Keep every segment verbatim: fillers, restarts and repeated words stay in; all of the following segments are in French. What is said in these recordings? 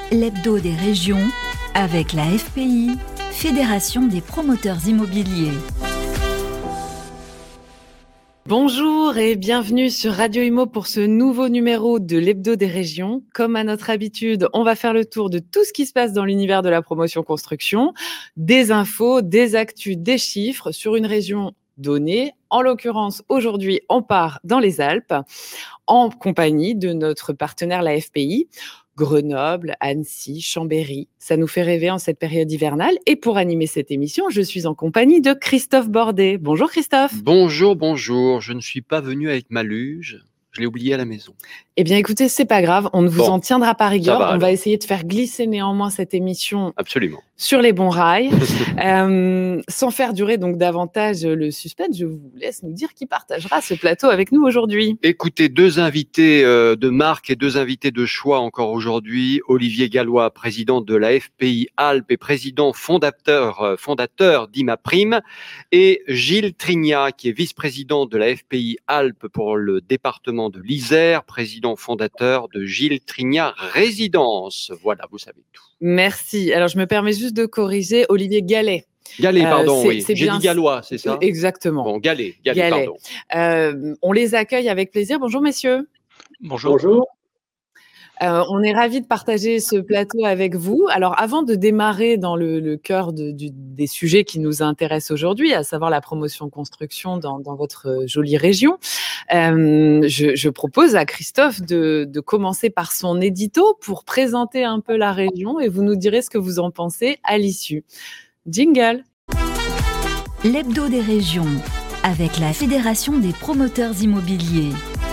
l'hebdo des régions avec la F P I, Fédération des promoteurs immobiliers. Bonjour et bienvenue sur Radio Imo pour ce nouveau numéro de l'hebdo des régions. Comme à notre habitude, on va faire le tour de tout ce qui se passe dans l'univers de la promotion construction, des infos, des actus, des chiffres sur une région donnée. En l'occurrence, aujourd'hui, on part dans les Alpes en compagnie de notre partenaire, la F P I. Grenoble, Annecy, Chambéry, ça nous fait rêver en cette période hivernale. Et pour animer cette émission, je suis en compagnie de Christophe Bordet. Bonjour Christophe. Bonjour, bonjour. Je ne suis pas venu avec ma luge. Je l'ai oublié à la maison. Eh bien, écoutez, c'est pas grave. On ne vous Bon, en tiendra pas rigueur. va, On alors. va essayer de faire glisser néanmoins cette émission Absolument. sur les bons rails. euh, sans faire durer donc davantage le suspense, je vous laisse nous dire qui partagera ce plateau avec nous aujourd'hui. Écoutez, deux invités euh, de marque et deux invités de choix encore aujourd'hui. Olivier Gallois, président de la F P I Alpes et président fondateur, euh, fondateur d'Imaprime, et Gilles Trignat, qui est vice-président de la F P I Alpes pour le département de l'Isère, président fondateur de Gilles Trignat Résidence. Voilà, vous savez tout. Merci. Alors, je me permets juste de corriger Olivier Gallet. Gallet, pardon, Euh, c'est- oui. c'est J'ai bien- dit Gallois, c'est ça? Exactement. Bon, Gallet, Gallet, Gallet. pardon. Euh, on les accueille avec plaisir. Bonjour messieurs. Bonjour. Bonjour. Euh, on est ravis de partager ce plateau avec vous. Alors, avant de démarrer dans le, le cœur de- du- des sujets qui nous intéressent aujourd'hui, à savoir la promotion construction dans, dans votre euh, jolie région, euh, je, je propose à Christophe de, de commencer par son édito pour présenter un peu la région et vous nous direz ce que vous en pensez à l'issue. Jingle. L'hebdo des régions avec la Fédération des promoteurs immobiliers.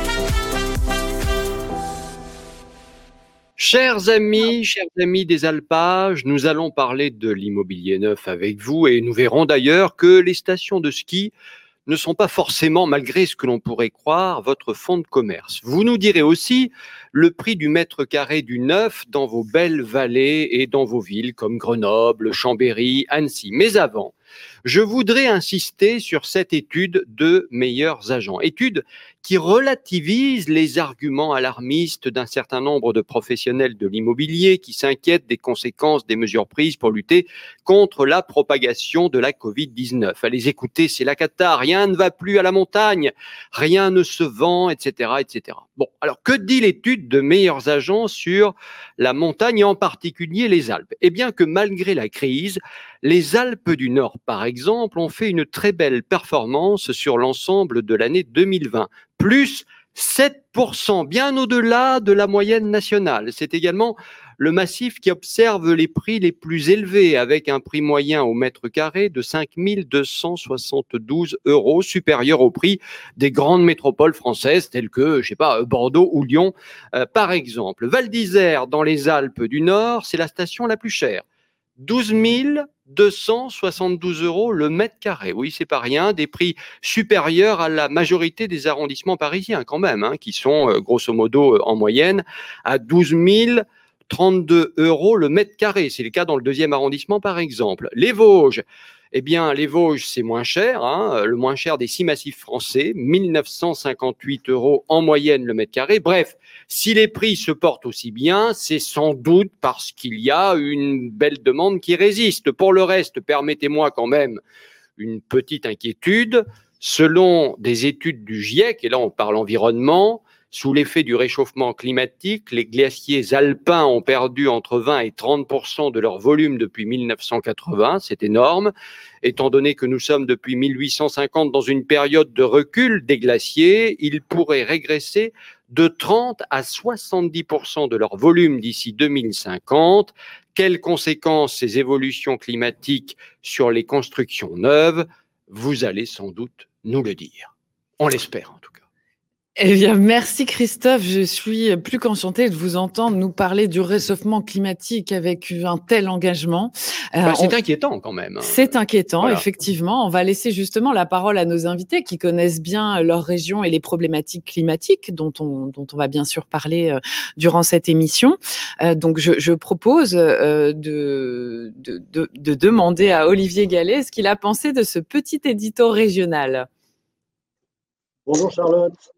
Chers amis, chers amis des alpages, nous allons parler de l'immobilier neuf avec vous et nous verrons d'ailleurs que les stations de ski ne sont pas forcément, malgré ce que l'on pourrait croire, votre fonds de commerce. Vous nous direz aussi le prix du mètre carré du neuf dans vos belles vallées et dans vos villes comme Grenoble, Chambéry, Annecy. Mais avant, je voudrais insister sur cette étude de meilleurs agents. Étude qui relativise les arguments alarmistes d'un certain nombre de professionnels de l'immobilier qui s'inquiètent des conséquences des mesures prises pour lutter contre la propagation de la covid dix-neuf. À les écouter, c'est la cata, rien ne va plus à la montagne, rien ne se vend, et cetera, et cetera. Bon, alors que dit l'étude de meilleurs agents sur la montagne et en particulier les Alpes? Eh bien que malgré la crise, les Alpes du Nord, par exemple, ont fait une très belle performance sur l'ensemble de l'année deux mille vingt, plus sept pour cent, bien au-delà de la moyenne nationale. C'est également le massif qui observe les prix les plus élevés, avec un prix moyen au mètre carré de cinq mille deux cent soixante-douze euros, supérieur au prix des grandes métropoles françaises telles que, je sais pas, Bordeaux ou Lyon, euh, par exemple. Val d'Isère, dans les Alpes du Nord, c'est la station la plus chère. douze mille deux cent soixante-douze euros le mètre carré. Oui, c'est pas rien. Des prix supérieurs à la majorité des arrondissements parisiens, quand même, hein, qui sont, euh, grosso modo, euh, en moyenne, à douze mille trente-deux euros le mètre carré. C'est le cas dans le deuxième arrondissement, par exemple. Les Vosges. Eh bien, les Vosges, c'est moins cher, hein, le moins cher des six massifs français, mille neuf cent cinquante-huit euros en moyenne le mètre carré. Bref, si les prix se portent aussi bien, c'est sans doute parce qu'il y a une belle demande qui résiste. Pour le reste, permettez-moi quand même une petite inquiétude. Selon des études du GIEC, et là on parle environnement, sous l'effet du réchauffement climatique, les glaciers alpins ont perdu entre vingt et trente pour cent de leur volume depuis mille neuf cent quatre-vingts. C'est énorme. Étant donné que nous sommes depuis mille huit cent cinquante dans une période de recul des glaciers, ils pourraient régresser de trente à soixante-dix pour cent de leur volume d'ici deux mille cinquante. Quelles conséquences ces évolutions climatiques sur les constructions neuves? Vous allez sans doute nous le dire. On l'espère en tout cas. Eh bien, merci Christophe. Je suis plus qu'enchantée de vous entendre nous parler du réchauffement climatique avec un tel engagement. Euh, Bah, c'est on- inquiétant quand même. hein. C'est inquiétant, Voilà. effectivement. On va laisser justement la parole à nos invités qui connaissent bien leur région et les problématiques climatiques dont on, dont on va bien sûr parler euh, durant cette émission. Euh, donc, je, je propose euh, de, de, de, de demander à Olivier Gallet ce qu'il a pensé de ce petit édito régional. Bonjour Charlotte.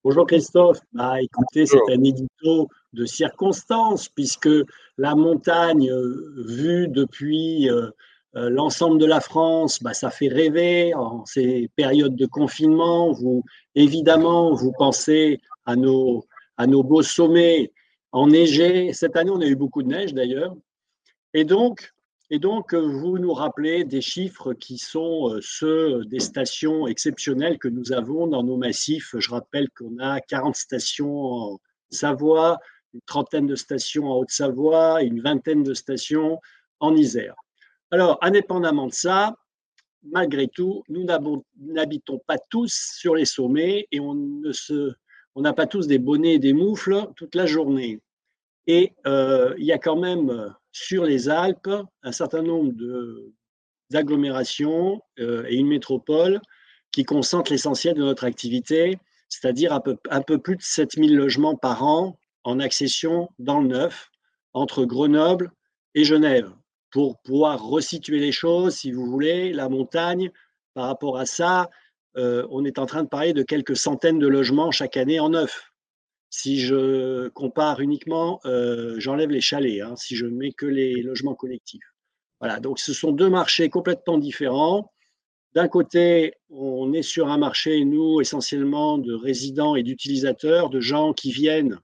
Bonjour Christophe. Bah, écoutez, c'est Bonjour. un édito de circonstance puisque la montagne euh, vue depuis euh, euh, l'ensemble de la France, bah, ça fait rêver en ces périodes de confinement. Vous, évidemment, vous pensez à nos, à nos beaux sommets enneigés. Cette année, on a eu beaucoup de neige d'ailleurs. Et donc, et donc, euh, vous nous rappelez des chiffres qui sont euh, ceux des stations exceptionnelles que nous avons dans nos massifs. Je rappelle qu'on a quarante stations en Savoie, une trentaine de stations en Haute-Savoie et une vingtaine de stations en Isère. Alors, indépendamment de ça, malgré tout, nous n'habitons pas tous sur les sommets et on ne se, on n'a pas tous des bonnets et des moufles toute la journée. Et euh, il y a quand même euh, sur les Alpes un certain nombre de, d'agglomérations euh, et une métropole qui concentrent l'essentiel de notre activité, c'est-à-dire un peu, un peu plus de sept mille logements par an en accession dans le neuf, entre Grenoble et Genève. Pour pouvoir resituer les choses, si vous voulez, la montagne, par rapport à ça, euh, on est en train de parler de quelques centaines de logements chaque année en neuf. Si je compare uniquement, euh, j'enlève les chalets, hein, si je mets que les logements collectifs. Voilà, donc ce sont deux marchés complètement différents. D'un côté, on est sur un marché, nous, essentiellement de résidents et d'utilisateurs, de gens qui viennent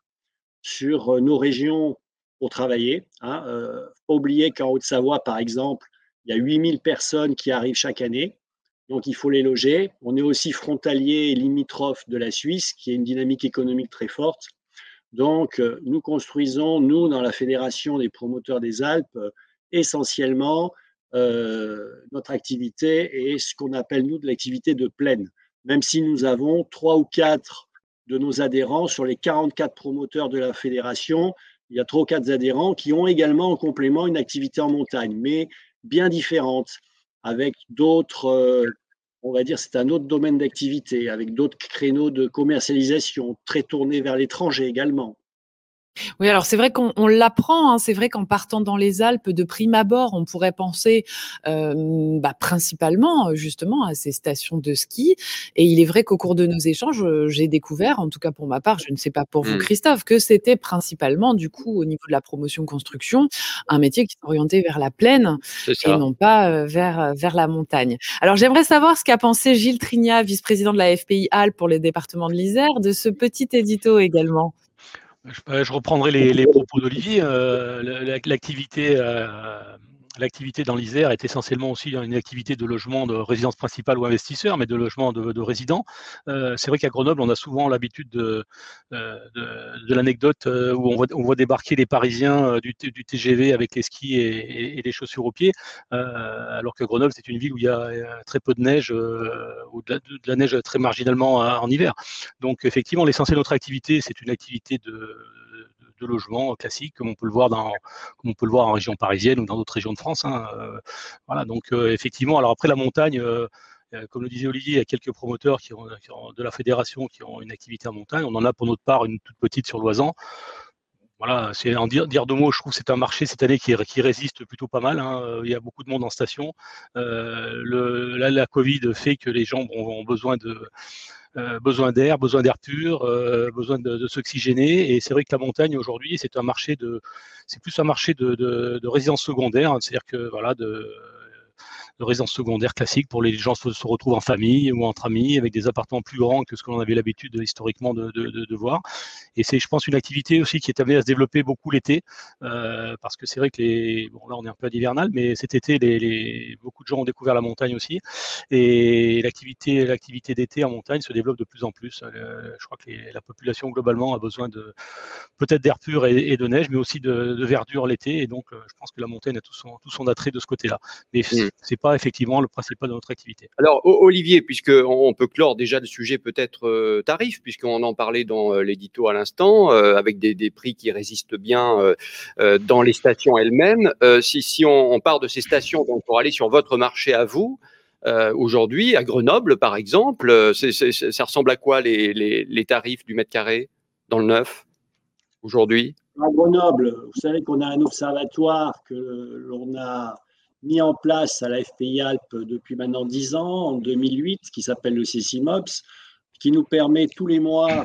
sur nos régions pour travailler. Hein. Euh, faut pas oublier qu'en Haute-Savoie, par exemple, il y a huit mille personnes qui arrivent chaque année. Donc, il faut les loger. On est aussi frontalier et limitrophe de la Suisse, qui a une dynamique économique très forte. Donc, euh, nous construisons, nous, dans la Fédération des promoteurs des Alpes, euh, essentiellement, euh, notre activité est ce qu'on appelle, nous, de l'activité de plaine. Même si nous avons trois ou quatre de nos adhérents sur les quarante-quatre promoteurs de la Fédération, il y a trois ou quatre adhérents qui ont également en complément une activité en montagne, mais bien différente, avec d'autres, euh, on va dire, c'est un autre domaine d'activité, avec d'autres créneaux de commercialisation, très tournés vers l'étranger également. Oui, alors c'est vrai qu'on on l'apprend, hein, c'est vrai qu'en partant dans les Alpes, de prime abord, on pourrait penser euh, bah, principalement justement à ces stations de ski. Et il est vrai qu'au cours de nos échanges, euh, j'ai découvert, en tout cas pour ma part, je ne sais pas pour vous Mmh. Christophe, que c'était principalement du coup au niveau de la promotion construction, un métier qui s'orientait vers la plaine C'est et ça. non pas euh, vers, euh, vers la montagne. Alors j'aimerais savoir ce qu'a pensé Gilles Trignat, vice-président de la F P I Alpes pour les départements de l'Isère, de ce petit édito également. Je, je reprendrai les, les propos d'Olivier. Euh, l'activité, euh, l'activité dans l'Isère est essentiellement aussi une activité de logement de résidence principale ou investisseur, mais de logement de, de résidents. Euh, c'est vrai qu'à Grenoble, on a souvent l'habitude de, de, de l'anecdote où on voit, on voit débarquer les Parisiens du, du T G V avec les skis et, et, et les chaussures aux pieds, euh, alors que Grenoble, c'est une ville où il y a très peu de neige, euh, ou de la, de la neige très marginalement en hiver. Donc effectivement, l'essentiel de notre activité, c'est une activité de, de, de logement classique, comme on peut le voir dans, comme on peut le voir en région parisienne ou dans d'autres régions de France. Hein. Euh, voilà, donc euh, effectivement, alors après la montagne, euh, comme le disait Olivier, il y a quelques promoteurs qui ont, qui ont, de la fédération qui ont une activité en montagne. On en a pour notre part une toute petite sur Loisan. Voilà, c'est en dire, dire deux mots, je trouve que c'est un marché cette année qui, qui résiste plutôt pas mal. Hein. Il y a beaucoup de monde en station. Euh, le, la, la Covid fait que les gens ont, ont besoin de Euh, besoin d'air, besoin d'air pur, euh, besoin de, de s'oxygéner. Et c'est vrai que la montagne aujourd'hui, c'est un marché de, c'est plus un marché de, de, de résidence secondaire, c'est-à-dire que voilà, de, de résidence secondaire classique pour les gens qui se retrouvent en famille ou entre amis avec des appartements plus grands que ce que l'on avait l'habitude historiquement de, de, de, de voir. Et c'est, je pense, une activité aussi qui est amenée à se développer beaucoup l'été, euh, parce que c'est vrai que les, bon là on est un peu à l'hivernal, mais cet été, les, les, beaucoup de gens ont découvert la montagne aussi, et l'activité, l'activité d'été en montagne se développe de plus en plus. Euh, je crois que les, la population globalement a besoin de peut-être d'air pur et, et de neige, mais aussi de, de verdure l'été, et donc euh, je pense que la montagne a tout son, tout son attrait de ce côté-là. Mais mmh. c'est pas effectivement le principal de notre activité. Alors Olivier, puisqu'on peut clore déjà le sujet peut-être euh, tarif, puisqu'on en parlait dans euh, l'édito à l'instant, euh, avec des, des prix qui résistent bien euh, euh, dans les stations elles-mêmes. Euh, si si on, on part de ces stations donc, pour aller sur votre marché à vous, euh, aujourd'hui, à Grenoble par exemple, c'est, c'est, ça ressemble à quoi les, les, les tarifs du mètre carré dans le neuf aujourd'hui? À Grenoble, vous savez qu'on a un observatoire que l'on a mis en place à la F P I Alpes depuis maintenant dix ans, en deux mille huit, qui s'appelle le CECIMOPS, qui nous permet tous les mois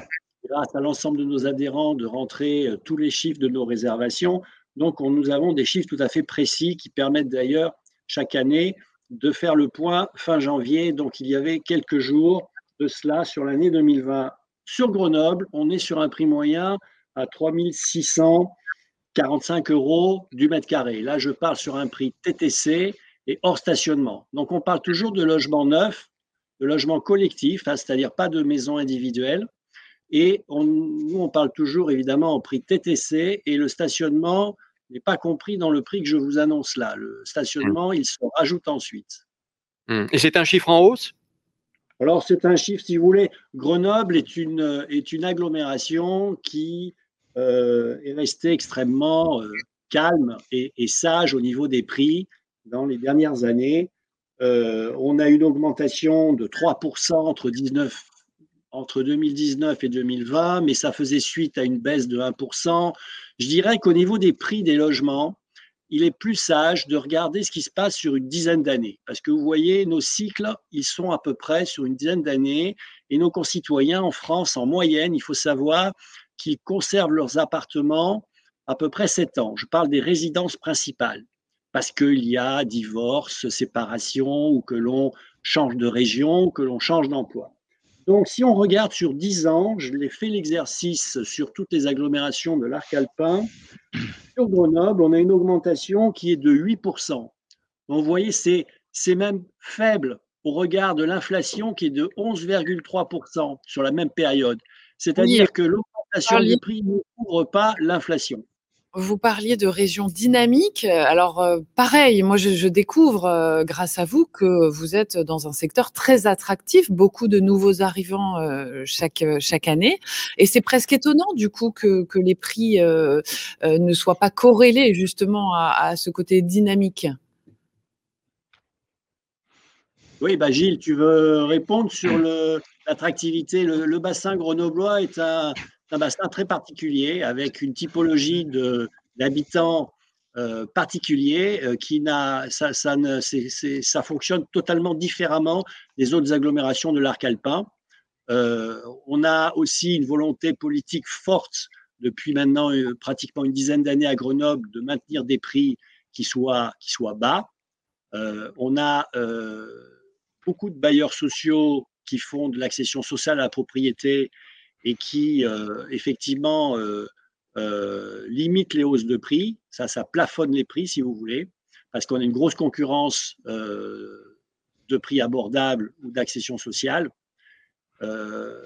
grâce à l'ensemble de nos adhérents, de rentrer euh, tous les chiffres de nos réservations. Donc, on- nous avons des chiffres tout à fait précis qui permettent d'ailleurs chaque année de faire le point fin janvier. Donc, il y avait quelques jours de cela sur l'année deux mille vingt. Sur Grenoble, on est sur un prix moyen à trois mille six cent quarante-cinq euros du mètre carré. Là, je parle sur un prix T T C et hors stationnement. Donc, on parle toujours de logements neufs, de logements collectifs, hein, c'est-à-dire pas de maisons individuelles. Et on, nous, on parle toujours évidemment en prix T T C et le stationnement n'est pas compris dans le prix que je vous annonce là. Le stationnement, il se rajoute ensuite. Mmh. Et c'est un chiffre en hausse? Alors, c'est un chiffre, si vous voulez, Grenoble est une, est une agglomération qui euh, est restée extrêmement euh, calme et, et sage au niveau des prix dans les dernières années. Euh, on a une augmentation de trois pour cent entre, dix-neuf, entre deux mille dix-neuf et deux mille vingt, mais ça faisait suite à une baisse de un pour cent. Je dirais qu'au niveau des prix des logements, il est plus sage de regarder ce qui se passe sur une dizaine d'années. Parce que vous voyez, nos cycles, ils sont à peu près sur une dizaine d'années. Et nos concitoyens en France, en moyenne, il faut savoir qu'ils conservent leurs appartements à peu près sept ans. Je parle des résidences principales. Parce qu'il y a divorce, séparation, ou que l'on change de région, ou que l'on change d'emploi. Donc, si on regarde sur dix ans, je l'ai fait l'exercice sur toutes les agglomérations de l'arc alpin. Sur Grenoble, on a une augmentation qui est de huit pour cent. Donc, vous voyez, c'est, c'est même faible au regard de l'inflation qui est de onze virgule trois pour cent sur la même période. C'est-à-dire Oui, que l'augmentation parliez- du prix ne couvre pas l'inflation. Vous parliez de régions dynamiques. Alors, euh, pareil, moi, je, je découvre, euh, grâce à vous, que vous êtes dans un secteur très attractif, beaucoup de nouveaux arrivants euh, chaque, chaque année. Et c'est presque étonnant, du coup, que, que les prix euh, euh, ne soient pas corrélés, justement, à, à ce côté dynamique. Oui, bah Gilles, tu veux répondre sur le, l'attractivité. Le, le bassin grenoblois est un, un bassin très particulier, avec une typologie de, d'habitants euh, particuliers euh, qui n'a, ça, ça, ne, c'est, c'est, ça fonctionne totalement différemment des autres agglomérations de l'arc alpin. Euh, on a aussi une volonté politique forte depuis maintenant euh, pratiquement une dizaine d'années à Grenoble de maintenir des prix qui soient, qui soient bas. Euh, on a euh, beaucoup de bailleurs sociaux qui font de l'accession sociale à la propriété et qui, euh, effectivement, euh, euh, limitent les hausses de prix. Ça, ça plafonne les prix, si vous voulez, parce qu'on a une grosse concurrence euh, de prix abordables ou d'accession sociale. Euh,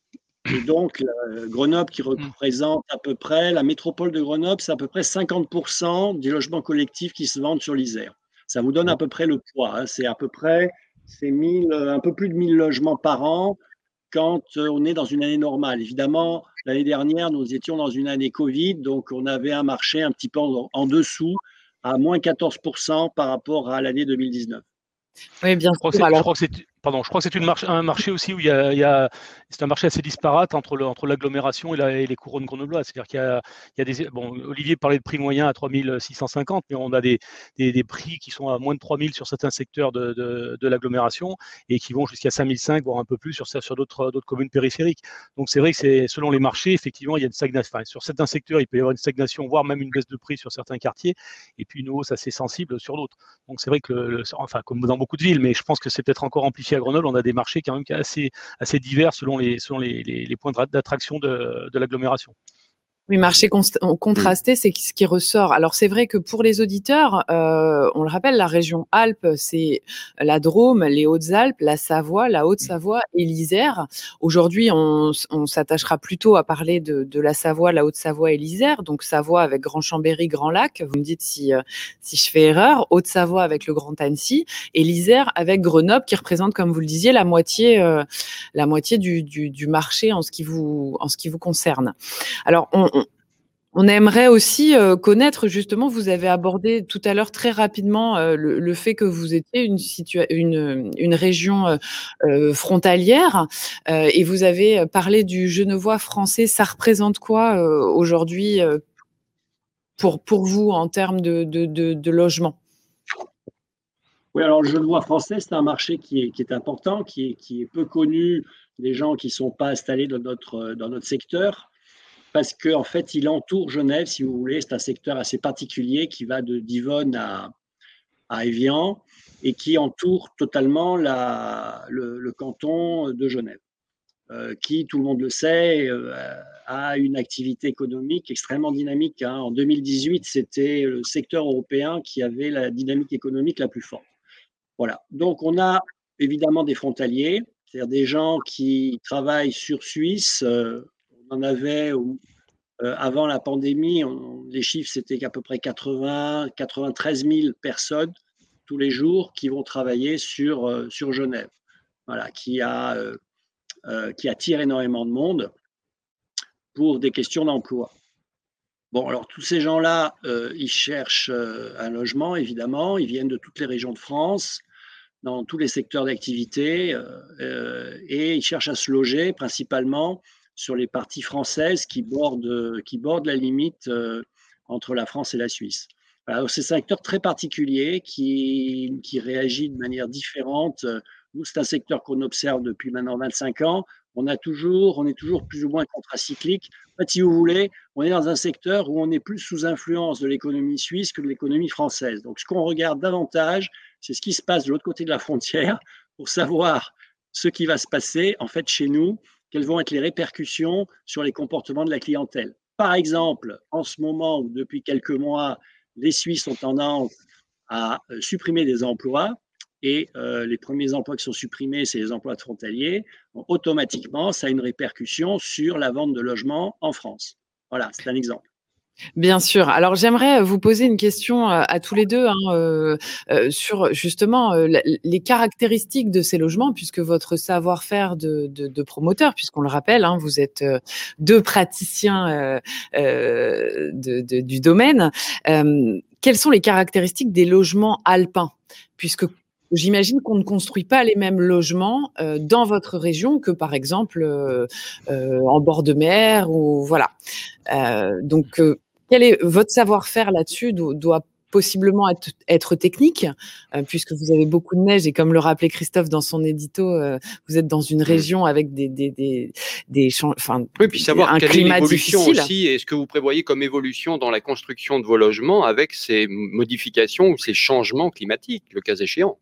et donc, euh, Grenoble, qui représente à peu près, la métropole de Grenoble, c'est à peu près cinquante pour cent des logements collectifs qui se vendent sur l'Isère. Ça vous donne à peu près le poids. Hein. C'est à peu près c'est mille, un peu plus de mille logements par an quand on est dans une année normale. Évidemment, l'année dernière, nous étions dans une année Covid, donc on avait un marché un petit peu en, en dessous, à moins quatorze pour cent par rapport à l'année deux mille dix-neuf. Oui, bien Je crois que sûr. c'est, je Alors, crois que c'est, pardon, je crois que c'est une marche, un marché aussi où il y a, il y a- c'est un marché assez disparate entre, le, entre l'agglomération et, la- et les couronnes grenobloises. C'est-à-dire qu'il y a, il y a des, bon, Olivier parlait de prix moyen à trois mille six cent cinquante, mais on a des, des, des prix qui sont à moins de trois mille sur certains secteurs de, de, de l'agglomération et qui vont jusqu'à cinq mille cinq, voire un peu plus sur, sur d'autres, d'autres communes périphériques. Donc c'est vrai que c'est, selon les marchés, effectivement, il y a une stagnation. Enfin, sur certains secteurs, il peut y avoir une stagnation, voire même une baisse de prix sur certains quartiers, et puis une hausse assez sensible sur d'autres. Donc c'est vrai que, le, enfin, comme dans beaucoup de villes, mais je pense que c'est peut-être encore amplifié à Grenoble, on a des marchés quand même assez, assez divers selon les, selon les, les, les points d'attraction de, de l'agglomération. oui, marché contrasté, c'est ce qui ressort. Alors, c'est vrai que pour les auditeurs, euh, on le rappelle, la région Alpes, c'est la Drôme, les Hautes-Alpes, la Savoie, la Haute-Savoie et l'Isère. Aujourd'hui, on, on s'attachera plutôt à parler de, de la Savoie, la Haute-Savoie et l'Isère. Donc, Savoie avec Grand Chambéry, Grand Lac. Vous me dites si, euh, si je fais erreur. Haute-Savoie avec le Grand Annecy et l'Isère avec Grenoble, qui représente, comme vous le disiez, la moitié, euh, la moitié du, du, du marché en ce qui vous, en ce qui vous concerne. Alors, on, on On aimerait aussi euh, connaître, justement, vous avez abordé tout à l'heure très rapidement euh, le, le fait que vous étiez une, situa- une, une région euh, euh, frontalière euh, et vous avez parlé du genevois français. Ça représente quoi euh, aujourd'hui euh, pour, pour vous en termes de, de, de, de logement? Oui, alors le genevois français, c'est un marché qui est, qui est important, qui est, qui est peu connu des gens qui ne sont pas installés dans notre, dans notre secteur, parce qu'en en fait, il entoure Genève, si vous voulez. C'est un secteur assez particulier qui va de Divonne à, à Évian et qui entoure totalement la, le, le canton de Genève, euh, qui, tout le monde le sait, euh, a une activité économique extrêmement dynamique. Hein. En deux mille dix-huit, c'était le secteur européen qui avait la dynamique économique la plus forte. Voilà. Donc, on a évidemment des frontaliers, c'est-à-dire des gens qui travaillent sur Suisse. Euh, on en avait euh, avant la pandémie, on, les chiffres, c'était qu'à peu près quatre-vingts, quatre-vingt-treize mille personnes tous les jours qui vont travailler sur, euh, sur Genève. Voilà, qui, a, euh, euh, qui attire énormément de monde pour des questions d'emploi. Bon, alors tous ces gens-là, euh, ils cherchent euh, un logement, évidemment. Ils viennent de toutes les régions de France, dans tous les secteurs d'activité, euh, et ils cherchent à se loger principalement sur les parties françaises qui bordent, qui bordent la limite euh, entre la France et la Suisse. Alors, c'est un secteur très particulier qui, qui réagit de manière différente. Nous, c'est un secteur qu'on observe depuis maintenant vingt-cinq ans. On, a toujours, on est toujours plus ou moins contracyclique. En fait, si vous voulez, on est dans un secteur où on est plus sous influence de l'économie suisse que de l'économie française. Donc, ce qu'on regarde davantage, c'est ce qui se passe de l'autre côté de la frontière pour savoir ce qui va se passer en fait chez nous, quelles vont être les répercussions sur les comportements de la clientèle. Par exemple, en ce moment ou depuis quelques mois, les Suisses ont tendance à supprimer des emplois et euh, les premiers emplois qui sont supprimés, c'est les emplois de frontaliers. Donc, automatiquement, ça a une répercussion sur la vente de logements en France. Voilà, c'est un exemple. Bien sûr. Alors, j'aimerais vous poser une question à tous les deux hein, euh, euh, sur justement euh, les caractéristiques de ces logements, puisque votre savoir-faire de, de, de promoteur, puisqu'on le rappelle, hein, vous êtes euh, deux praticiens euh, euh, de, de, du domaine. Euh, quelles sont les caractéristiques des logements alpins, puisque j'imagine qu'on ne construit pas les mêmes logements euh, dans votre région que, par exemple, euh, euh, en bord de mer ou voilà. Euh, donc, euh, quel est votre savoir-faire là-dessus do- doit possiblement être, être technique, euh, puisque vous avez beaucoup de neige et comme le rappelait Christophe dans son édito, euh, vous êtes dans une région avec des des des, des champs, enfin, oui, puis savoir un quelle climat est l'évolution difficile. aussi et ce que vous prévoyez comme évolution dans la construction de vos logements avec ces modifications ou ces changements climatiques, le cas échéant.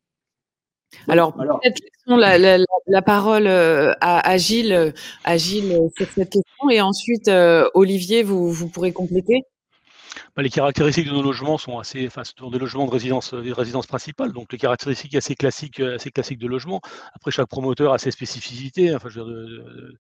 Alors, Alors, peut-être laissons la, la, la, la parole à, à Gilles, à Gilles sur cette question et ensuite, euh, Olivier, vous, vous pourrez compléter. Bah, les caractéristiques de nos logements sont assez, enfin, ce sont des logements de résidence, des résidences principales, donc les caractéristiques assez classiques, assez classiques de logement. Après, chaque promoteur a ses spécificités, enfin, je veux dire, de,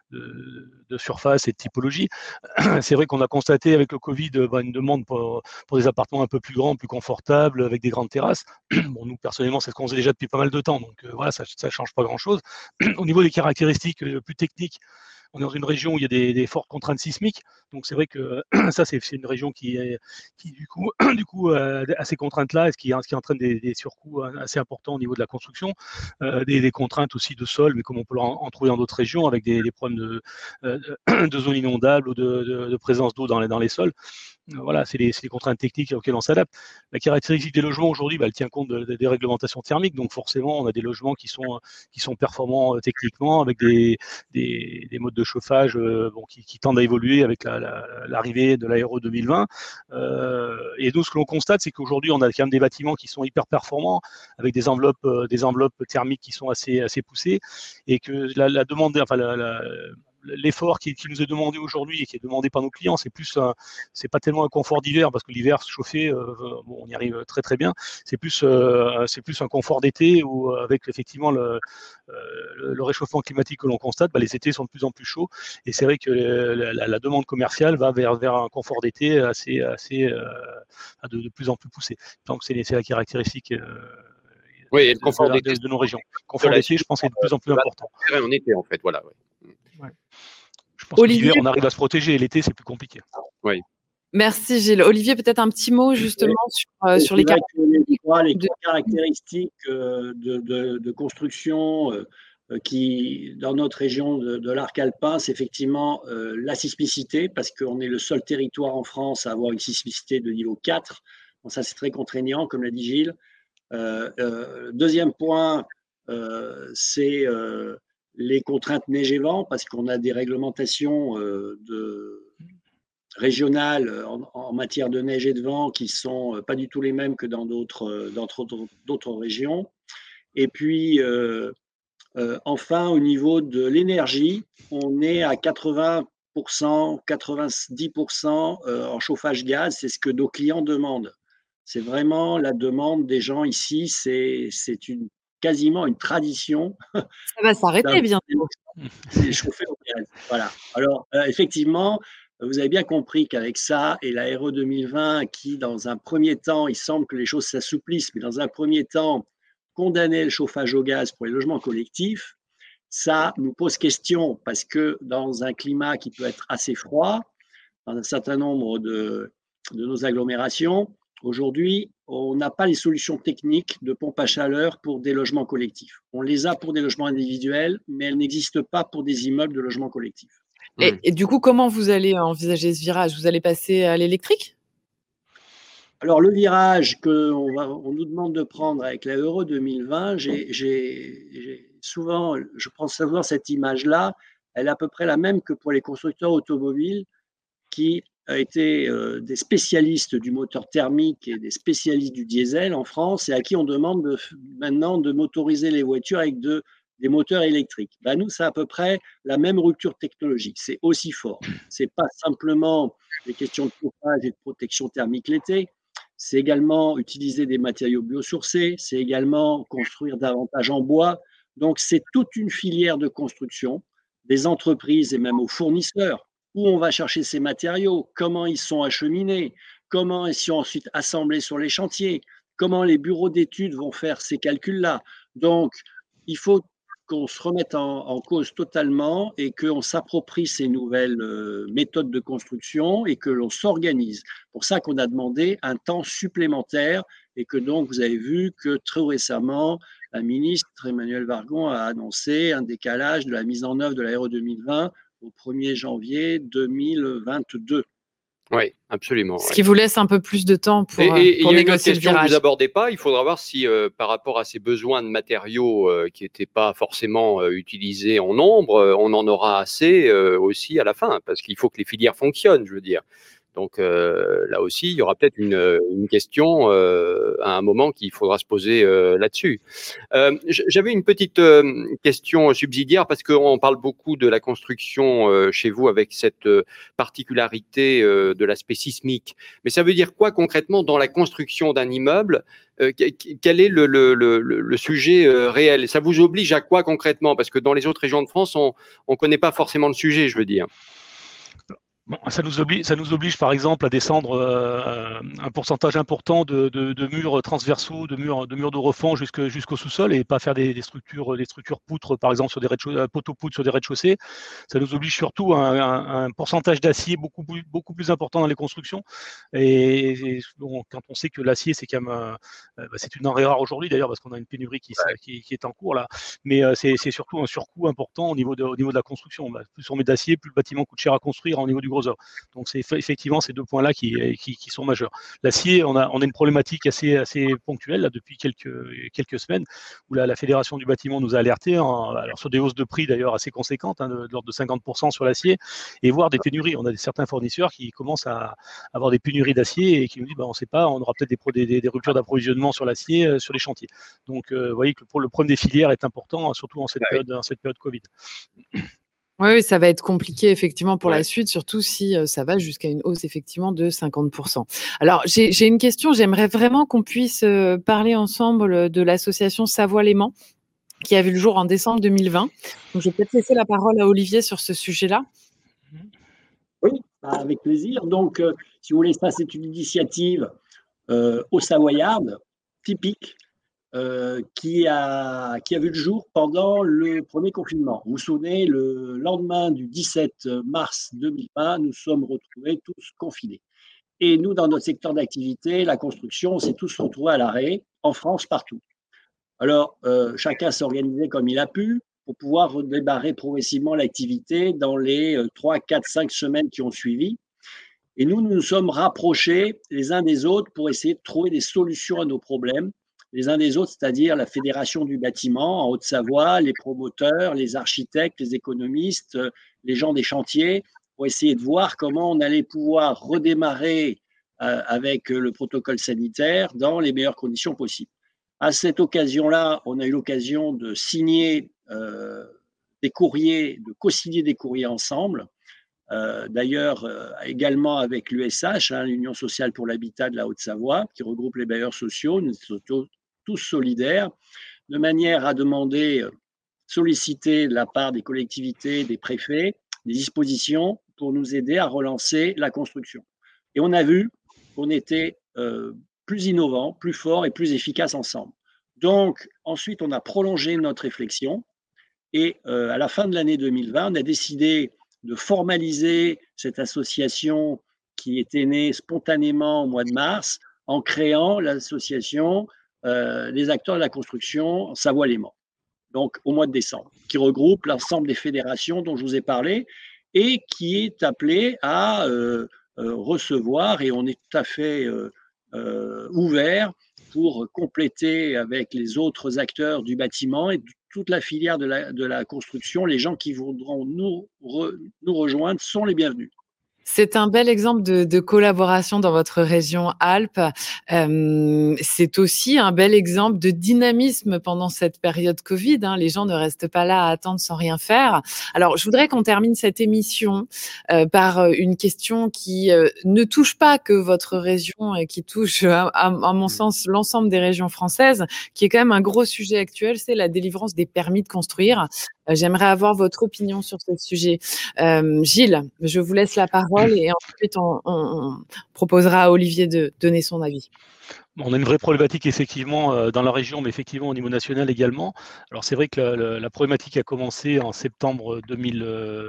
de, de surface et de typologie. C'est vrai qu'on a constaté avec le Covid bah, une demande pour, pour des appartements un peu plus grands, plus confortables, avec des grandes terrasses. Bon, nous personnellement, c'est ce qu'on faisait déjà depuis pas mal de temps, donc euh, voilà, ça, ça change pas grand-chose. Au niveau des caractéristiques plus techniques, on est dans une région où il y a des, des fortes contraintes sismiques, donc c'est vrai que ça, c'est, c'est une région qui, est, qui du coup, du coup euh, a ces contraintes-là, et ce qui, ce qui entraîne des, des surcoûts assez importants au niveau de la construction, euh, des, des contraintes aussi de sol, mais comme on peut en, en trouver dans d'autres régions, avec des, des problèmes de, euh, de zones inondables ou de, de, de présence d'eau dans les, dans les sols. Voilà, c'est les, c'est les contraintes techniques auxquelles on s'adapte. La caractéristique des logements aujourd'hui, bah, elle tient compte de, de, des réglementations thermiques, donc forcément, on a des logements qui sont, qui sont performants euh, techniquement, avec des, des, des modes de chauffage euh, bon, qui, qui tendent à évoluer avec la, la, l'arrivée de l'Aéro deux mille vingt. Euh, et nous, ce que l'on constate, c'est qu'aujourd'hui, on a quand même des bâtiments qui sont hyper performants, avec des enveloppes, euh, des enveloppes thermiques qui sont assez, assez poussées, et que la, la demande, enfin la, la l'effort qui, qui nous est demandé aujourd'hui et qui est demandé par nos clients, c'est plus, un, c'est pas tellement un confort d'hiver parce que l'hiver se chauffer, euh, bon, on y arrive très très bien. C'est plus, euh, c'est plus un confort d'été où avec effectivement le, euh, le réchauffement climatique que l'on constate, bah, les étés sont de plus en plus chauds et c'est vrai que la, la, la demande commerciale va vers vers un confort d'été assez assez euh, de, de plus en plus poussé. Donc c'est, c'est la caractéristique. Euh, oui, et le confort de, d'été de, de nos régions. Le confort d'été, je pense, est de plus en plus important. En été, en fait, voilà. Ouais. Ouais. Je pense Olivier, que l'hiver, on arrive à se protéger et l'été, c'est plus compliqué. Oui. Merci Gilles. Olivier, peut-être un petit mot justement oui. sur, euh, sur les caractéristiques. Les de... caractéristiques de, de, de construction euh, qui, dans notre région de, de l'arc alpin, c'est effectivement euh, la sismicité, parce qu'on est le seul territoire en France à avoir une sismicité de niveau quatre. Bon, ça, c'est très contraignant, comme l'a dit Gilles. Euh, euh, deuxième point, euh, c'est euh, les contraintes neige et vent, parce qu'on a des réglementations euh, de, régionales en, en matière de neige et de vent qui ne sont pas du tout les mêmes que dans d'autres, dans d'autres régions. Et puis, euh, euh, enfin, au niveau de l'énergie, on est à quatre-vingts pour cent, quatre-vingt-dix pour cent en chauffage gaz, c'est ce que nos clients demandent. C'est vraiment la demande des gens ici, c'est, c'est une, quasiment une tradition. Ça va s'arrêter bientôt. C'est chauffé au gaz. Voilà. Alors, euh, effectivement, vous avez bien compris qu'avec ça et la R E deux mille vingt, qui, dans un premier temps, il semble que les choses s'assouplissent, mais dans un premier temps, condamnait le chauffage au gaz pour les logements collectifs, ça nous pose question parce que dans un climat qui peut être assez froid, dans un certain nombre de, de nos agglomérations, aujourd'hui, on n'a pas les solutions techniques de pompe à chaleur pour des logements collectifs. On les a pour des logements individuels, mais elles n'existent pas pour des immeubles de logements collectifs. Et, et du coup, comment vous allez envisager ce virage? Vous allez passer à l'électrique? Alors, le virage qu'on on nous demande de prendre avec la R E deux mille vingt, j'ai, j'ai, j'ai souvent, je prends souvent cette image-là, elle est à peu près la même que pour les constructeurs automobiles qui a été euh, des spécialistes du moteur thermique et des spécialistes du diesel en France et à qui on demande de, maintenant de motoriser les voitures avec de, des moteurs électriques. Ben nous, c'est à peu près la même rupture technologique. C'est aussi fort. Ce n'est pas simplement des questions de chauffage et de protection thermique l'été. C'est également utiliser des matériaux biosourcés. C'est également construire davantage en bois. Donc, c'est toute une filière de construction, des entreprises et même aux fournisseurs. Où on va chercher ces matériaux, comment ils sont acheminés, comment ils sont ensuite assemblés sur les chantiers, comment les bureaux d'études vont faire ces calculs-là. Donc, il faut qu'on se remette en, en cause totalement et qu'on s'approprie ces nouvelles euh, méthodes de construction et que l'on s'organise. C'est pour ça qu'on a demandé un temps supplémentaire et que donc vous avez vu que très récemment, la ministre Emmanuelle Wargon a annoncé un décalage de la mise en œuvre de la R E deux mille vingt au premier janvier deux mille vingt-deux. Oui, absolument. Ce ouais. qui vous laisse un peu plus de temps pour, et, et, pour il y a négocier une autre le question virage. que vous n'abordez pas. Il faudra voir si, euh, par rapport à ces besoins de matériaux euh, qui n'étaient pas forcément euh, utilisés en nombre, euh, on en aura assez euh, aussi à la fin, parce qu'il faut que les filières fonctionnent, je veux dire. Donc euh, là aussi, il y aura peut-être une, une question euh, à un moment qu'il faudra se poser euh, là-dessus. Euh, J'avais une petite euh, question subsidiaire parce qu'on parle beaucoup de la construction euh, chez vous avec cette euh, particularité euh, de l'aspect sismique. Mais ça veut dire quoi concrètement dans la construction d'un immeuble? euh, Quel est le, le, le, le sujet euh, réel? Ça vous oblige à quoi concrètement? Parce que dans les autres régions de France, on ne connaît pas forcément le sujet, je veux dire. Bon, ça nous oblige, ça nous oblige par exemple à descendre euh, un pourcentage important de, de, de murs transversaux, de murs, de murs de refend jusqu'au jusqu'au sous-sol et pas faire des, des structures, des structures poutres par exemple sur des poteaux poutres sur des rez-de-chaussée. Ça nous oblige surtout à un, un, un pourcentage d'acier beaucoup beaucoup plus important dans les constructions. Et, et bon, quand on sait que l'acier c'est quand même, euh, bah, c'est une denrée rare aujourd'hui d'ailleurs parce qu'on a une pénurie qui, ouais. qui, qui est en cours là. Mais euh, c'est surtout un surcoût important au niveau de, au niveau de la construction. Bah, plus on met d'acier, plus le bâtiment coûte cher à construire au niveau du gros œuvre. Donc c'est effectivement ces deux points-là qui, qui, qui sont majeurs. L'acier, on a, on a une problématique assez, assez ponctuelle là, depuis quelques, quelques semaines où la, la Fédération du bâtiment nous a alertés, en, alors sur des hausses de prix d'ailleurs assez conséquentes, hein, de, de l'ordre de cinquante pour cent sur l'acier, et voire des pénuries. On a des, certains fournisseurs qui commencent à avoir des pénuries d'acier et qui nous disent bah, on ne sait pas, on aura peut-être des, des, des ruptures d'approvisionnement sur l'acier euh, sur les chantiers. Donc euh, vous voyez que pour le problème des filières est important, surtout en cette période, en cette période Covid. Oui, ça va être compliqué effectivement pour ouais. la suite, surtout si euh, ça va jusqu'à une hausse effectivement de cinquante pour cent. Alors, j'ai une question, j'aimerais vraiment qu'on puisse euh, parler ensemble de l'association Savoie-Léman, qui a vu le jour en décembre deux mille vingt. Donc, je vais peut-être laisser la parole à Olivier sur ce sujet-là. Oui, avec plaisir. Donc, euh, si vous voulez, ça, c'est une initiative euh, au Savoyarde, typique, Euh, qui, a, qui a vu le jour pendant le premier confinement. Vous vous souvenez, le lendemain du dix-sept mars deux mille vingt, nous sommes retrouvés tous confinés. Et nous, dans notre secteur d'activité, la construction, on s'est tous retrouvés à l'arrêt, en France, partout. Alors, euh, chacun s'est organisé comme il a pu pour pouvoir redémarrer progressivement l'activité dans les trois, quatre, cinq semaines qui ont suivi. Et nous, nous nous sommes rapprochés les uns des autres pour essayer de trouver des solutions à nos problèmes. les uns des autres, c'est-à-dire la Fédération du bâtiment en Haute-Savoie, les promoteurs, les architectes, les économistes, les gens des chantiers, pour essayer de voir comment on allait pouvoir redémarrer euh, avec le protocole sanitaire dans les meilleures conditions possibles. À cette occasion-là, on a eu l'occasion de signer euh, des courriers, de co-signer des courriers ensemble. Euh, d'ailleurs, euh, également avec l'U S H, hein, l'Union sociale pour l'habitat de la Haute-Savoie, qui regroupe les bailleurs sociaux, nous sommes tous solidaires, de manière à demander, euh, solliciter de la part des collectivités, des préfets, des dispositions pour nous aider à relancer la construction. Et on a vu qu'on était euh, plus innovant, plus fort et plus efficace ensemble. Donc, ensuite, on a prolongé notre réflexion et euh, à la fin de l'année deux mille vingt, on a décidé de formaliser cette association qui était née spontanément au mois de mars en créant l'association euh, des acteurs de la construction Savoie-Léman, donc au mois de décembre, qui regroupe l'ensemble des fédérations dont je vous ai parlé et qui est appelée à euh, euh, recevoir, et on est tout à fait euh, euh, ouvert pour compléter avec les autres acteurs du bâtiment et toute la filière de la, de la construction. Les gens qui voudront nous, re, nous rejoindre sont les bienvenus. C'est un bel exemple de, de collaboration dans votre région Alpes. Euh, c'est aussi un bel exemple de dynamisme pendant cette période Covid. Hein. Les gens ne restent pas là à attendre sans rien faire. Alors, je voudrais qu'on termine cette émission euh, par une question qui euh, ne touche pas que votre région et qui touche, à, à, à mon sens, l'ensemble des régions françaises, qui est quand même un gros sujet actuel, c'est la délivrance des permis de construire. Euh, j'aimerais avoir votre opinion sur ce sujet. Euh, Gilles, je vous laisse la parole. Et ensuite, on, on, on proposera à Olivier de donner son avis. On a une vraie problématique effectivement euh, dans la région, mais effectivement au niveau national également. Alors c'est vrai que la, la, la problématique a commencé en septembre deux mille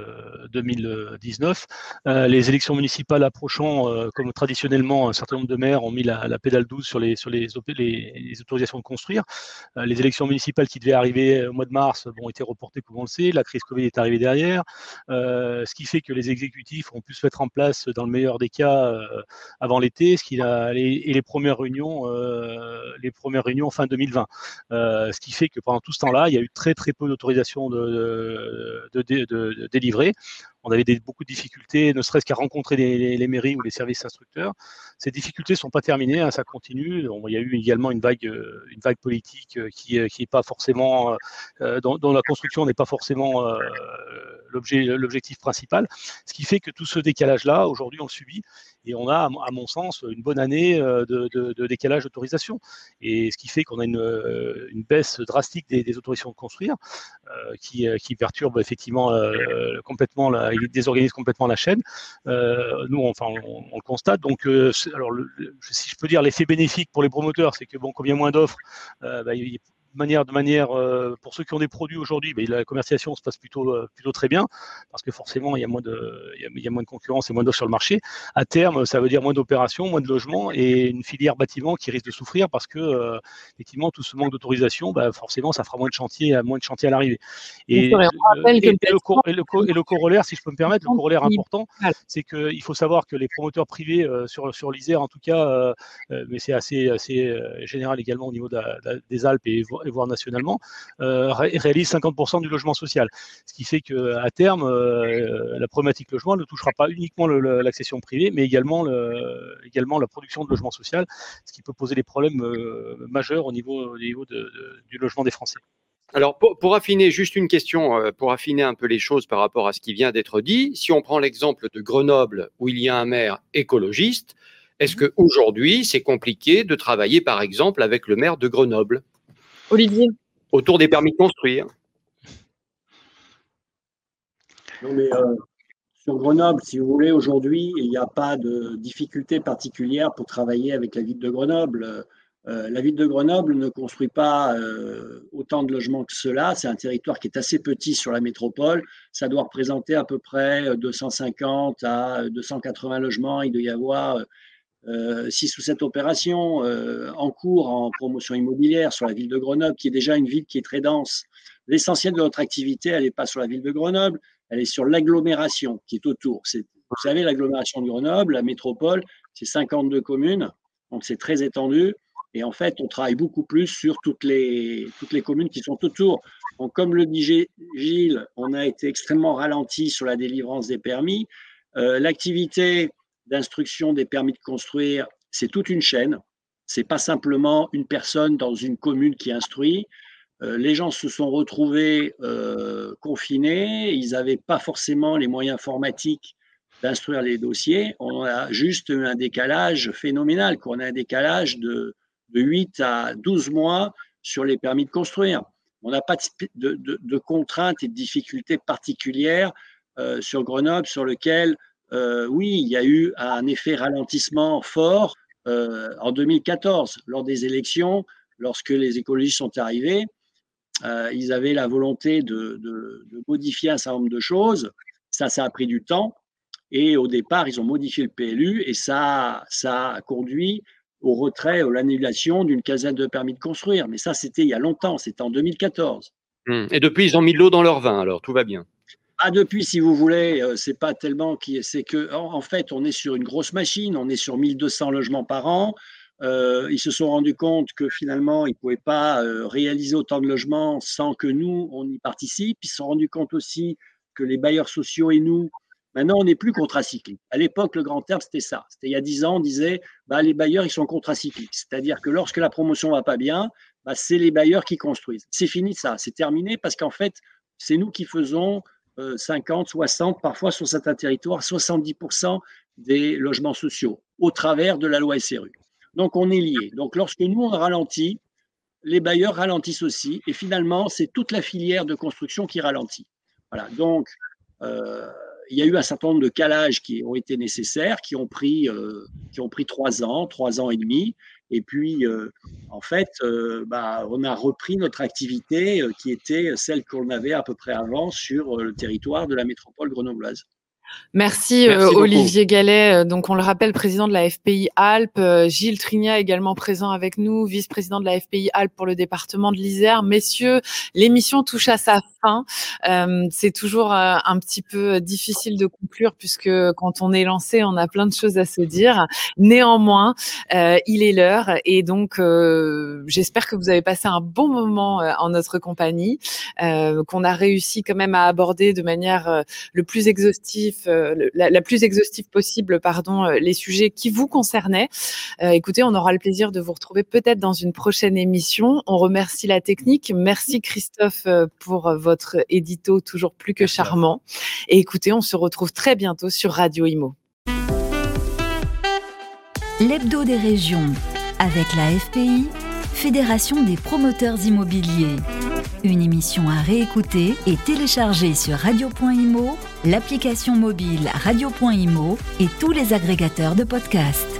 dix-neuf. Euh, les élections municipales approchant, euh, comme traditionnellement un certain nombre de maires ont mis la, la pédale douce sur les, sur les, les, les autorisations de construire. Euh, les élections municipales qui devaient arriver au mois de mars bon, ont été reportées, comme on le sait. La crise Covid est arrivée derrière, euh, ce qui fait que les exécutifs ont pu se mettre en place dans le meilleur des cas euh, avant l'été, ce qui a, les, et les premières réunions Euh, les premières réunions fin deux mille vingt. Euh, ce qui fait que pendant tout ce temps-là, il y a eu très très peu d'autorisations de, de, de, de, de délivrer. On avait des, beaucoup de difficultés, ne serait-ce qu'à rencontrer les, les, les mairies ou les services instructeurs. Ces difficultés ne sont pas terminées, hein, ça continue. Bon, il y a eu également une vague, une vague politique qui qui est pas forcément, euh, dont, dont la construction n'est pas forcément euh, l'objet, l'objectif principal. Ce qui fait que tout ce décalage-là, aujourd'hui, on le subit. Et on a, à mon sens, une bonne année de, de, de décalage d'autorisation. Et ce qui fait qu'on a une, une baisse drastique des, des autorisations de construire euh, qui, qui perturbe effectivement euh, complètement, la, il désorganise complètement la chaîne. Euh, nous, enfin, on, on le constate. Donc, euh, alors, le, si je peux dire, l'effet bénéfique pour les promoteurs, c'est que bon, comme il y a moins d'offres, euh, bah, il de manière, de manière euh, pour ceux qui ont des produits aujourd'hui, ben, la commercialisation se passe plutôt, euh, plutôt très bien parce que forcément il y a moins de, il y a, il y a moins de concurrence et moins d'offres sur le marché. À terme, ça veut dire moins d'opérations, moins de logements et une filière bâtiment qui risque de souffrir parce que euh, effectivement tout ce manque d'autorisation, ben, forcément ça fera moins de chantiers, moins de chantiers à l'arrivée. Et, et, et, et, le cor- et, le co- et le corollaire, si je peux me permettre, le corollaire important, c'est qu'il faut savoir que les promoteurs privés euh, sur, sur l'Isère en tout cas, euh, euh, mais c'est assez, assez euh, général également au niveau de la, de, des Alpes et et voire nationalement, euh, ré- réalise cinquante pour cent du logement social. Ce qui fait qu'à terme, euh, la problématique logement ne touchera pas uniquement le, le, l'accession privée, mais également, le, également la production de logement social, ce qui peut poser des problèmes euh, majeurs au niveau, au niveau de, de, du logement des Français. Alors, pour, pour affiner, juste une question, euh, pour affiner un peu les choses par rapport à ce qui vient d'être dit, si on prend l'exemple de Grenoble, où il y a un maire écologiste, est-ce qu'aujourd'hui, c'est compliqué de travailler, par exemple, avec le maire de Grenoble ? Olivier. Autour des permis de construire. Non, mais euh, sur Grenoble, si vous voulez, aujourd'hui, il n'y a pas de difficulté particulière pour travailler avec la ville de Grenoble. Euh, la ville de Grenoble ne construit pas euh, autant de logements que cela. C'est un territoire qui est assez petit sur la métropole. Ça doit représenter à peu près deux cent cinquante à deux cent quatre-vingts logements. Il doit y avoir Euh, six ou sept opérations euh, en cours en promotion immobilière sur la ville de Grenoble, qui est déjà une ville qui est très dense. L'essentiel de notre activité, elle n'est pas sur la ville de Grenoble, elle est sur l'agglomération qui est autour. C'est, vous savez, l'agglomération de Grenoble, la métropole, c'est cinquante-deux communes, donc c'est très étendu. Et en fait, on travaille beaucoup plus sur toutes les, toutes les communes qui sont autour. Donc, comme le dit Gilles, on a été extrêmement ralenti sur la délivrance des permis. Euh, l'activité d'instruction des permis de construire, c'est toute une chaîne. Ce n'est pas simplement une personne dans une commune qui instruit. Euh, les gens se sont retrouvés euh, confinés. Ils n'avaient pas forcément les moyens informatiques d'instruire les dossiers. On a juste eu un décalage phénoménal. On a un décalage de, de huit à douze mois sur les permis de construire. On n'a pas de, de, de contraintes et de difficultés particulières euh, sur Grenoble, sur lequel, euh, oui, il y a eu un effet ralentissement fort euh, en deux mille quatorze, lors des élections, lorsque les écologistes sont arrivés. Euh, ils avaient la volonté de, de, de modifier un certain nombre de choses. Ça, ça a pris du temps. Et au départ, ils ont modifié le P L U et ça, ça a conduit au retrait, à l'annulation d'une quinzaine de permis de construire. Mais ça, c'était il y a longtemps, c'était en deux mille quatorze. Et depuis, ils ont mis de l'eau dans leur vin, alors tout va bien. Ah, depuis, si vous voulez, c'est pas tellement qui, c'est que, en fait, on est sur une grosse machine, on est sur mille deux cents logements par an. Euh, ils se sont rendus compte que finalement, ils ne pouvaient pas euh, réaliser autant de logements sans que nous, on y participe. Ils se sont rendus compte aussi que les bailleurs sociaux et nous, maintenant, on n'est plus contracyclique. À l'époque, le grand terme, c'était ça. C'était il y a dix ans, on disait, bah, les bailleurs, ils sont contracycliques. C'est-à-dire que lorsque la promotion ne va pas bien, bah, c'est les bailleurs qui construisent. C'est fini ça, c'est terminé parce qu'en fait, c'est nous qui faisons euh, cinquante, soixante, parfois sur certains territoires, soixante-dix pour cent des logements sociaux au travers de la loi S R U. Donc, on est liés. Donc, lorsque nous, on ralentit, les bailleurs ralentissent aussi. Et finalement, c'est toute la filière de construction qui ralentit. Voilà. Donc, euh, il y a eu un certain nombre de calages qui ont été nécessaires, qui ont pris, euh, qui ont pris trois ans, trois ans et demi. Et puis, euh, en fait, euh, bah, on a repris notre activité euh, qui était celle qu'on avait à peu près avant sur euh, le territoire de la métropole grenobloise. Merci, Merci euh, Olivier Gallet, donc on le rappelle, président de la F P I Alpes, euh, Gilles Trignat également présent avec nous, vice-président de la F P I Alpes pour le département de l'Isère. Messieurs, l'émission touche à sa fin. Euh, c'est toujours euh, un petit peu difficile de conclure puisque quand on est lancé, on a plein de choses à se dire. Néanmoins, euh, il est l'heure et donc euh, j'espère que vous avez passé un bon moment euh, en notre compagnie, euh, qu'on a réussi quand même à aborder de manière euh, le plus exhaustive Euh, la, la plus exhaustive possible, pardon, euh, les sujets qui vous concernaient. Euh, écoutez, on aura le plaisir de vous retrouver peut-être dans une prochaine émission. On remercie la technique. Merci Christophe euh, pour votre édito toujours plus que charmant. Et écoutez, on se retrouve très bientôt sur Radio Imo. L'Hebdo des régions avec la F P I, Fédération des promoteurs immobiliers. Une émission à réécouter et télécharger sur radio point imo, l'application mobile radio point imo et tous les agrégateurs de podcasts.